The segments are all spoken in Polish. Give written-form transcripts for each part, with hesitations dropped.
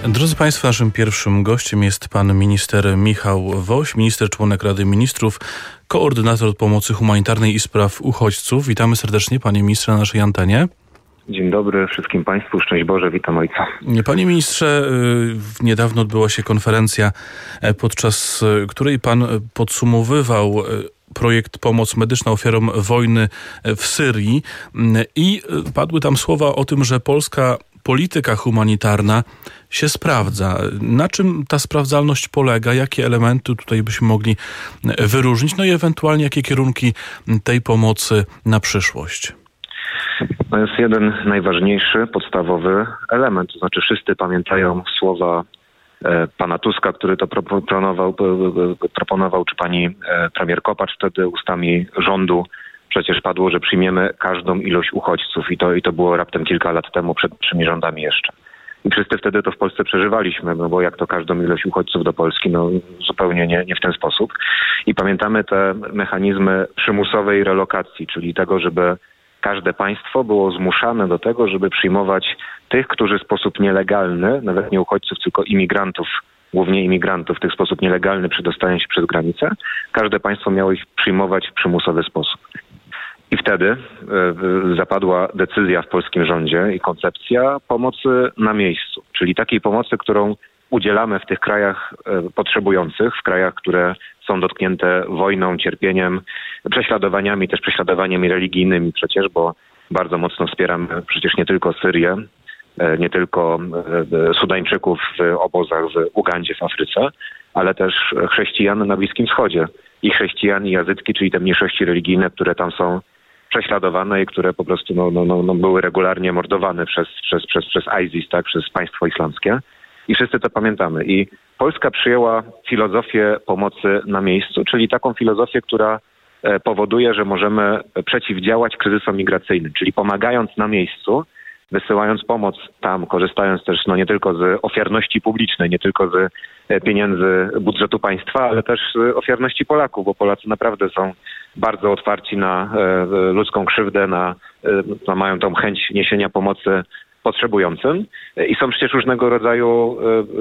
Drodzy Państwo, naszym pierwszym gościem jest pan minister Michał Woś, minister członek Rady Ministrów, koordynator pomocy humanitarnej i spraw uchodźców. Witamy serdecznie, panie ministrze, na naszej antenie. Dzień dobry wszystkim Państwu, szczęść Boże, witam ojca. Panie ministrze, niedawno odbyła się konferencja, podczas której pan podsumowywał projekt Pomoc medyczna ofiarom wojny w Syrii i padły tam słowa o tym, że polska polityka humanitarna się sprawdza. Na czym ta sprawdzalność polega? Jakie elementy tutaj byśmy mogli wyróżnić? No i ewentualnie jakie kierunki tej pomocy na przyszłość? To jest jeden najważniejszy, podstawowy element. To znaczy wszyscy pamiętają słowa pana Tuska, który to proponował, czy pani premier Kopacz wtedy ustami rządu. Przecież padło, że przyjmiemy każdą ilość uchodźców i to było raptem kilka lat temu, przed naszymi rządami jeszcze. I wszyscy wtedy to w Polsce przeżywaliśmy, no bo jak to każdą ilość uchodźców do Polski, no zupełnie nie w ten sposób. I pamiętamy te mechanizmy przymusowej relokacji, czyli tego, żeby każde państwo było zmuszane do tego, żeby przyjmować tych, którzy w sposób nielegalny, nawet nie uchodźców, tylko imigrantów, głównie imigrantów, w tych sposób nielegalny przedostają się przez granicę, każde państwo miało ich przyjmować w przymusowy sposób. I wtedy zapadła decyzja w polskim rządzie i koncepcja pomocy na miejscu, czyli takiej pomocy, którą udzielamy w tych krajach potrzebujących, w krajach, które są dotknięte wojną, cierpieniem, prześladowaniami, też prześladowaniami religijnymi przecież, bo bardzo mocno wspieramy przecież nie tylko Syrię, nie tylko Sudańczyków w obozach w Ugandzie, w Afryce, ale też chrześcijan na Bliskim Wschodzie. I chrześcijan, i jazycki, czyli te mniejszości religijne, które tam są prześladowane i które po prostu były regularnie mordowane przez ISIS, tak, przez państwo islamskie. I wszyscy to pamiętamy. I Polska przyjęła filozofię pomocy na miejscu, czyli taką filozofię, która powoduje, że możemy przeciwdziałać kryzysom migracyjnym, czyli pomagając na miejscu, wysyłając pomoc tam, korzystając też nie tylko z ofiarności publicznej, nie tylko z pieniędzy budżetu państwa, ale też z ofiarności Polaków, bo Polacy naprawdę są bardzo otwarci na ludzką krzywdę, mają tą chęć niesienia pomocy potrzebującym i są przecież różnego rodzaju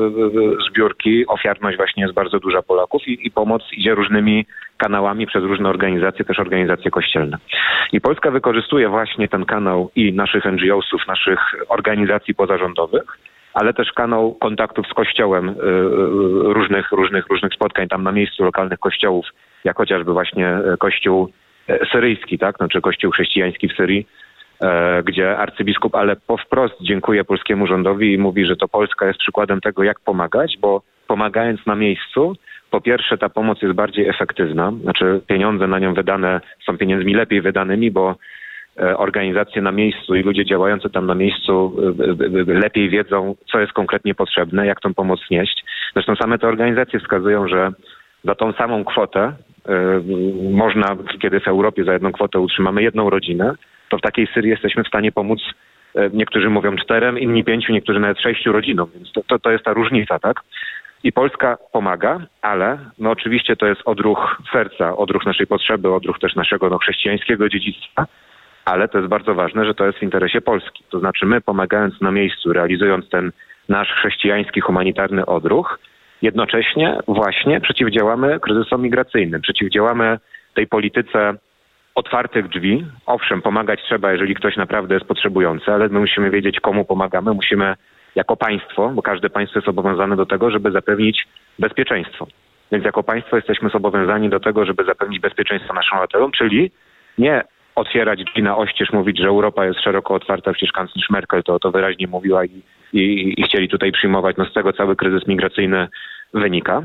zbiórki, ofiarność właśnie jest bardzo duża Polaków i pomoc idzie różnymi kanałami przez różne organizacje, też organizacje kościelne. I Polska wykorzystuje właśnie ten kanał i naszych NGO-sów, naszych organizacji pozarządowych, ale też kanał kontaktów z Kościołem, różnych spotkań tam na miejscu lokalnych kościołów, jak chociażby właśnie Kościół syryjski, tak, znaczy Kościół chrześcijański w Syrii, gdzie arcybiskup Aleppo wprost dziękuję polskiemu rządowi i mówi, że to Polska jest przykładem tego, jak pomagać, bo pomagając na miejscu, po pierwsze ta pomoc jest bardziej efektywna, znaczy pieniądze na nią wydane są pieniędzmi lepiej wydanymi, bo organizacje na miejscu i ludzie działający tam na miejscu lepiej wiedzą, co jest konkretnie potrzebne, jak tą pomoc nieść. Zresztą same te organizacje wskazują, że za tą samą kwotę można, kiedy w Europie za jedną kwotę utrzymamy jedną rodzinę, to w takiej Syrii jesteśmy w stanie pomóc, niektórzy mówią 4, inni 5, niektórzy nawet 6 rodzinom, więc to jest ta różnica, tak? I Polska pomaga, ale oczywiście to jest odruch serca, odruch naszej potrzeby, odruch też naszego chrześcijańskiego dziedzictwa, ale to jest bardzo ważne, że to jest w interesie Polski. To znaczy my pomagając na miejscu, realizując ten nasz chrześcijański, humanitarny odruch, jednocześnie właśnie przeciwdziałamy kryzysom migracyjnym, przeciwdziałamy tej polityce otwartych drzwi. Owszem, pomagać trzeba, jeżeli ktoś naprawdę jest potrzebujący, ale my musimy wiedzieć, komu pomagamy. Musimy jako państwo, bo każde państwo jest obowiązane do tego, żeby zapewnić bezpieczeństwo. Więc jako państwo jesteśmy zobowiązani do tego, żeby zapewnić bezpieczeństwo naszym obywatelom, czyli nie otwierać drzwi na oścież, mówić, że Europa jest szeroko otwarta, przecież kanclerz Merkel to wyraźnie mówiła i chcieli tutaj przyjmować, z tego cały kryzys migracyjny wynika.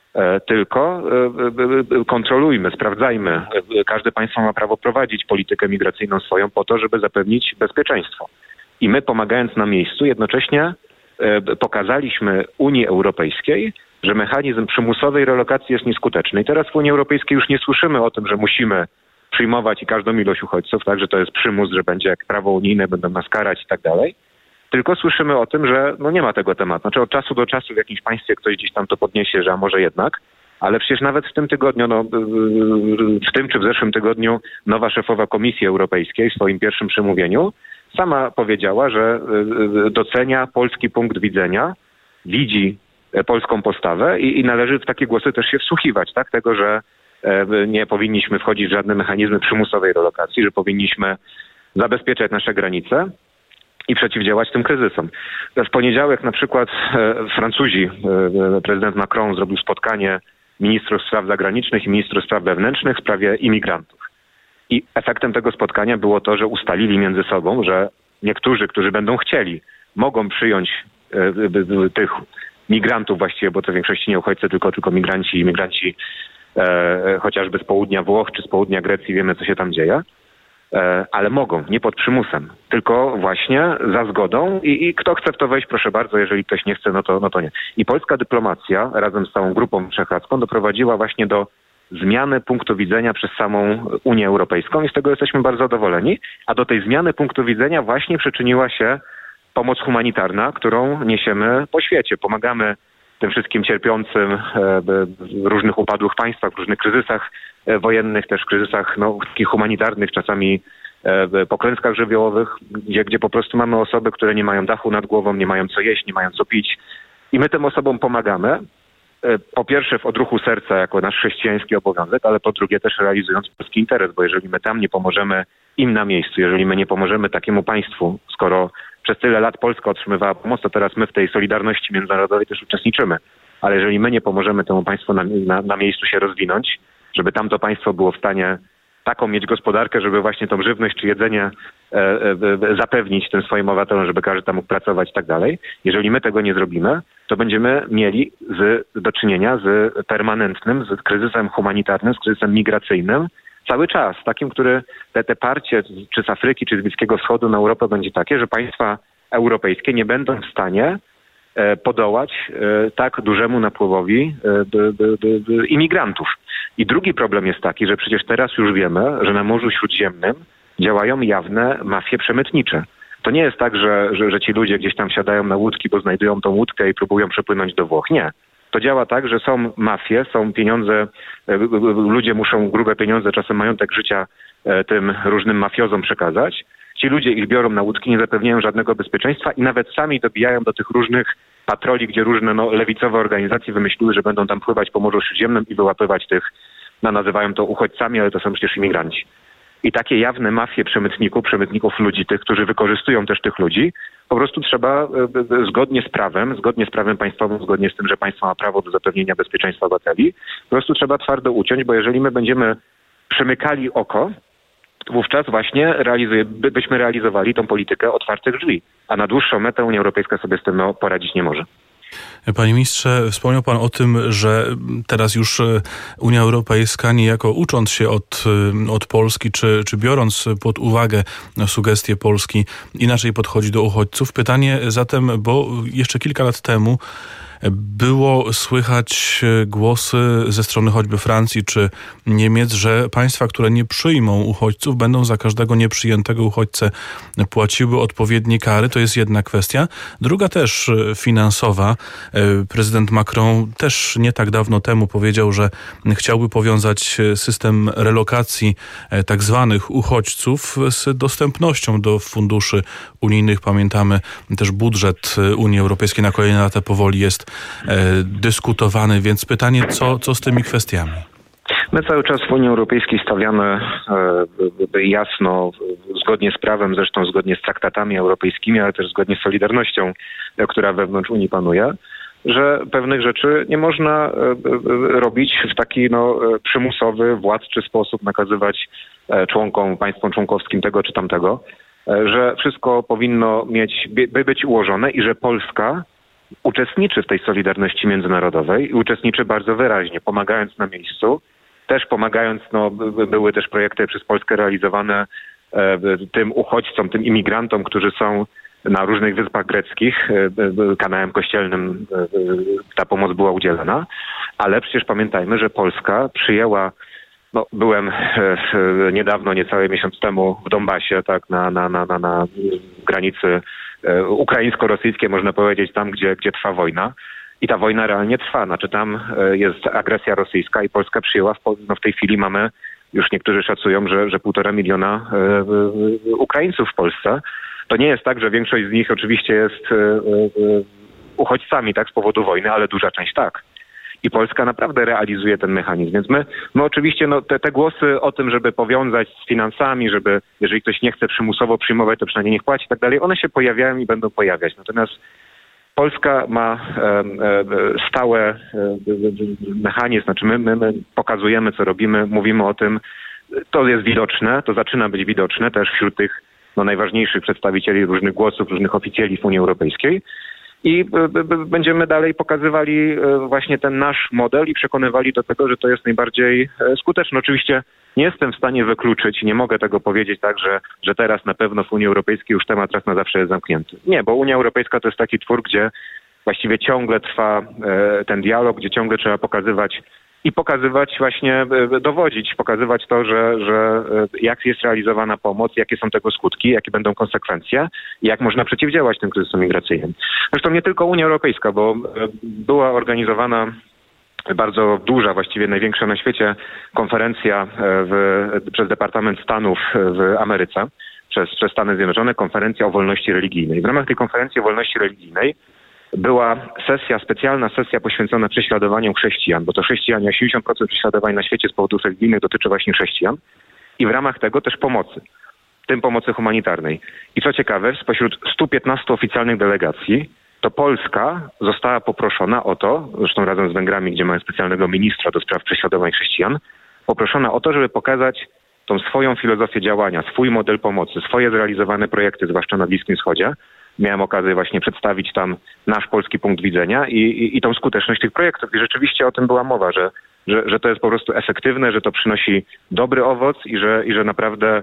Tylko kontrolujmy, sprawdzajmy. Każde państwo ma prawo prowadzić politykę migracyjną swoją po to, żeby zapewnić bezpieczeństwo. I my pomagając na miejscu jednocześnie pokazaliśmy Unii Europejskiej, że mechanizm przymusowej relokacji jest nieskuteczny. I teraz w Unii Europejskiej już nie słyszymy o tym, że musimy przyjmować i każdą ilość uchodźców, tak, że to jest przymus, że będzie jak prawo unijne, będą nas karać i tak dalej. Tylko słyszymy o tym, że nie ma tego tematu. Znaczy od czasu do czasu w jakimś państwie ktoś gdzieś tam to podniesie, że a może jednak, ale przecież nawet w tym tygodniu, w tym czy w zeszłym tygodniu nowa szefowa Komisji Europejskiej w swoim pierwszym przemówieniu sama powiedziała, że docenia polski punkt widzenia widzi polską postawę i należy w takie głosy też się wsłuchiwać, tak? Tego, że nie powinniśmy wchodzić w żadne mechanizmy przymusowej relokacji, że powinniśmy zabezpieczać nasze granice i przeciwdziałać tym kryzysom. W poniedziałek na przykład Francuzi, prezydent Macron zrobił spotkanie ministrów spraw zagranicznych i ministrów spraw wewnętrznych w sprawie imigrantów. I efektem tego spotkania było to, że ustalili między sobą, że niektórzy, którzy będą chcieli, mogą przyjąć tych migrantów właściwie, bo to w większości nie uchodźcy, tylko migranci chociażby z południa Włoch czy z południa Grecji, wiemy co się tam dzieje, ale mogą, nie pod przymusem, tylko właśnie za zgodą i kto chce w to wejść, proszę bardzo, jeżeli ktoś nie chce, no to nie. I polska dyplomacja razem z całą grupą wyszehradzką doprowadziła właśnie do zmiany punktu widzenia przez samą Unię Europejską i z tego jesteśmy bardzo zadowoleni, a do tej zmiany punktu widzenia właśnie przyczyniła się pomoc humanitarna, którą niesiemy po świecie. Pomagamy tym wszystkim cierpiącym w różnych upadłych państwach, w różnych kryzysach wojennych, też kryzysach takich humanitarnych, czasami po klęskach żywiołowych, gdzie po prostu mamy osoby, które nie mają dachu nad głową, nie mają co jeść, nie mają co pić. I my tym osobom pomagamy. Po pierwsze w odruchu serca jako nasz chrześcijański obowiązek, ale po drugie też realizując polski interes, bo jeżeli my tam nie pomożemy im na miejscu, jeżeli my nie pomożemy takiemu państwu, skoro przez tyle lat Polska otrzymywała pomoc, to teraz my w tej solidarności międzynarodowej też uczestniczymy. Ale jeżeli my nie pomożemy temu państwu na miejscu się rozwinąć, żeby tamto państwo było w stanie taką mieć gospodarkę, żeby właśnie tą żywność czy jedzenie zapewnić tym swoim obywatelom, żeby każdy tam mógł pracować i tak dalej. Jeżeli my tego nie zrobimy, to będziemy mieli do czynienia z permanentnym, z kryzysem humanitarnym, z kryzysem migracyjnym cały czas. Takim, który te parcie czy z Afryki, czy z Bliskiego Wschodu na Europę będzie takie, że państwa europejskie nie będą w stanie podołać tak dużemu napływowi imigrantów. I drugi problem jest taki, że przecież teraz już wiemy, że na Morzu Śródziemnym działają jawne mafie przemytnicze. To nie jest tak, że ci ludzie gdzieś tam wsiadają na łódki, bo znajdują tą łódkę i próbują przepłynąć do Włoch. Nie. To działa tak, że są mafie, są pieniądze, ludzie muszą grube pieniądze, czasem majątek życia tym różnym mafiozom przekazać. Ci ludzie ich biorą na łódki, nie zapewniają żadnego bezpieczeństwa i nawet sami dobijają do tych różnych patroli, gdzie różne lewicowe organizacje wymyśliły, że będą tam pływać po Morzu Śródziemnym i wyłapywać tych, nazywają to uchodźcami, ale to są przecież imigranci. I takie jawne mafie przemytników ludzi, tych, którzy wykorzystują też tych ludzi, po prostu trzeba zgodnie z prawem państwowym, zgodnie z tym, że państwo ma prawo do zapewnienia bezpieczeństwa obywateli, po prostu trzeba twardo uciąć, bo jeżeli my będziemy przymykali oko, wówczas właśnie byśmy realizowali tą politykę otwartych drzwi, a na dłuższą metę Unia Europejska sobie z tym poradzić nie może. Panie ministrze, wspomniał pan o tym, że teraz już Unia Europejska niejako ucząc się od Polski, czy biorąc pod uwagę sugestie Polski, inaczej podchodzi do uchodźców. Pytanie zatem, bo jeszcze kilka lat temu było słychać głosy ze strony choćby Francji czy Niemiec, że państwa, które nie przyjmą uchodźców, będą za każdego nieprzyjętego uchodźcę płaciły odpowiednie kary. To jest jedna kwestia. Druga też finansowa. Prezydent Macron też nie tak dawno temu powiedział, że chciałby powiązać system relokacji tak zwanych uchodźców z dostępnością do funduszy unijnych. Pamiętamy też budżet Unii Europejskiej na kolejne lata powoli jest dyskutowany, więc pytanie, co z tymi kwestiami? My cały czas w Unii Europejskiej stawiamy jasno, zgodnie z prawem, zresztą zgodnie z traktatami europejskimi, ale też zgodnie z solidarnością, która wewnątrz Unii panuje, że pewnych rzeczy nie można robić w taki przymusowy, władczy sposób, nakazywać państwom członkowskim tego czy tamtego, że wszystko powinno być ułożone i że Polska uczestniczy w tej solidarności międzynarodowej i uczestniczy bardzo wyraźnie, pomagając na miejscu, też pomagając, były też projekty przez Polskę realizowane tym uchodźcom, tym imigrantom, którzy są na różnych wyspach greckich, kanałem kościelnym ta pomoc była udzielana, ale przecież pamiętajmy, że Polska przyjęła, byłem niedawno, niecały miesiąc temu w Donbasie, tak, na granicy ukraińsko-rosyjskiej, można powiedzieć, tam, gdzie trwa wojna. I ta wojna realnie trwa. Znaczy tam jest agresja rosyjska i Polska przyjęła, w tej chwili mamy, już niektórzy szacują, że 1,5 miliona Ukraińców w Polsce. To nie jest tak, że większość z nich oczywiście jest uchodźcami, tak, z powodu wojny, ale duża część tak. I Polska naprawdę realizuje ten mechanizm. Więc my oczywiście te głosy o tym, żeby powiązać z finansami, żeby jeżeli ktoś nie chce przymusowo przyjmować, to przynajmniej niech płaci i tak dalej, one się pojawiają i będą pojawiać. Natomiast Polska ma stałe mechanizm, znaczy my pokazujemy, co robimy, mówimy o tym, to jest widoczne, to zaczyna być widoczne też wśród tych najważniejszych przedstawicieli różnych głosów, różnych oficjeli w Unii Europejskiej. I będziemy dalej pokazywali właśnie ten nasz model i przekonywali do tego, że to jest najbardziej skuteczne. Oczywiście nie jestem w stanie wykluczyć, nie mogę tego powiedzieć tak, że teraz na pewno w Unii Europejskiej już temat raz na zawsze jest zamknięty. Nie, bo Unia Europejska to jest taki twór, gdzie właściwie ciągle trwa ten dialog, gdzie ciągle trzeba pokazywać właśnie, dowodzić, pokazywać to, że jak jest realizowana pomoc, jakie są tego skutki, jakie będą konsekwencje i jak można przeciwdziałać tym kryzysom migracyjnym. Zresztą nie tylko Unia Europejska, bo była organizowana bardzo duża, właściwie największa na świecie konferencja przez Departament Stanów w Ameryce, przez Stany Zjednoczone, konferencja o wolności religijnej. W ramach tej konferencji o wolności religijnej była specjalna sesja poświęcona prześladowaniom chrześcijan, bo to chrześcijanie, 80% prześladowań na świecie z powodów religijnych dotyczy właśnie chrześcijan i w ramach tego też pomocy, w tym pomocy humanitarnej. I co ciekawe, spośród 115 oficjalnych delegacji, to Polska została poproszona o to, zresztą razem z Węgrami, gdzie mamy specjalnego ministra do spraw prześladowań chrześcijan, poproszona o to, żeby pokazać tą swoją filozofię działania, swój model pomocy, swoje zrealizowane projekty, zwłaszcza na Bliskim Wschodzie. Miałem okazję właśnie przedstawić tam nasz polski punkt widzenia i tą skuteczność tych projektów. I rzeczywiście o tym była mowa, że to jest po prostu efektywne, że to przynosi dobry owoc i że naprawdę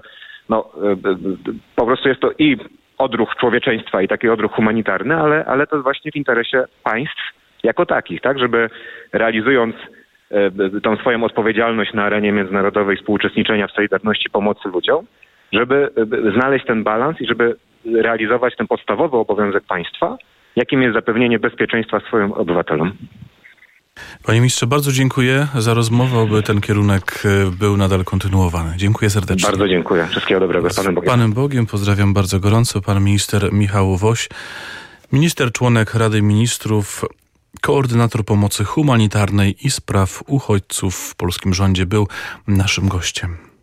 po prostu jest to i odruch człowieczeństwa i taki odruch humanitarny, ale to jest właśnie w interesie państw jako takich, tak, żeby realizując tą swoją odpowiedzialność na arenie międzynarodowej współuczestniczenia w solidarności pomocy ludziom, żeby znaleźć ten balans i żeby realizować ten podstawowy obowiązek państwa, jakim jest zapewnienie bezpieczeństwa swoim obywatelom. Panie ministrze, bardzo dziękuję za rozmowę, aby ten kierunek był nadal kontynuowany. Dziękuję serdecznie. Bardzo dziękuję. Wszystkiego dobrego. Z Panem Bogiem. Panem Bogiem pozdrawiam bardzo gorąco. Pan minister Michał Woś, minister, członek Rady Ministrów, koordynator pomocy humanitarnej i spraw uchodźców w polskim rządzie, był naszym gościem.